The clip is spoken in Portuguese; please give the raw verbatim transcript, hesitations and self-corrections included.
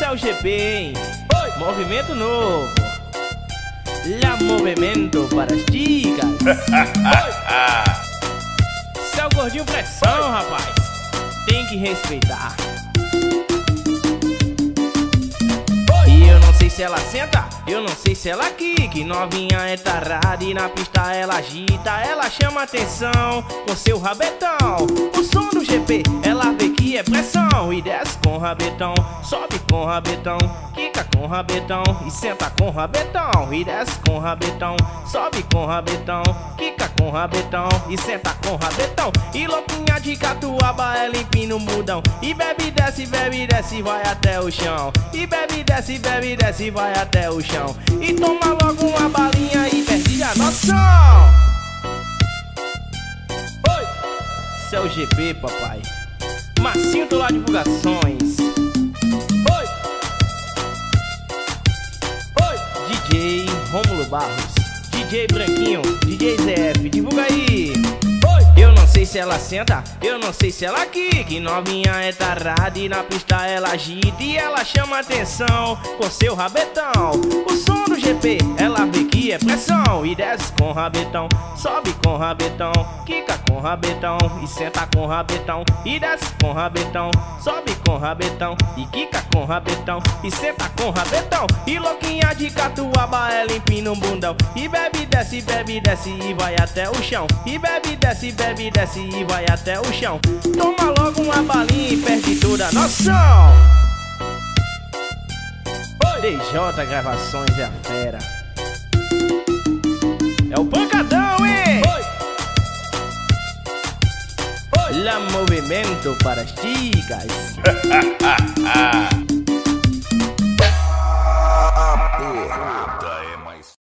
é o G P, hein? Movimento novo. La movimento para as chicas. Esse é o gordinho pressão, rapaz. Tem que respeitar. E eu não sei se ela senta, eu não sei se ela quica. Novinha é tarada e na pista ela agita. Ela chama atenção com seu rabetão. O som do G P, ela vê que é pressão. E desce com rabetão, sobe com rabetão, quica com rabetão e senta com rabetão. E desce com rabetão, sobe com rabetão, quica com rabetão e senta com rabetão. E louquinha de catuaba, ela empina o mudão. E bebe, desce, bebe, desce, vai até o chão. E bebe, desce, bebe, desce, vai até o chão. E toma logo uma balinha e perde a noção. Oi! Esse é o G P, papai. Massinho do Lá Divulgações. Oi! Oi! D J Rômulo Barros, D J Branquinho, D J Z F, divulga aí. Eu não sei se ela senta, eu não sei se ela quica. Novinha é tarada e na pista ela agita. E ela chama atenção com seu rabetão. O som do G P, ela vê que é pressão. E desce com rabetão, sobe com rabetão, quica com rabetão e senta com rabetão. E desce com rabetão, sobe com rabetão e quica com rabetão e senta com rabetão. E louquinha de catuaba, ela empina um bundão. E bebe, desce, bebe, desce e vai até o chão. E bebe, desce, bebe, Bebe, desce e vai até o chão. Toma logo uma balinha e perde toda a noção. D J Gravações é a fera. É o pancadão, hein? La movimento para as chicas.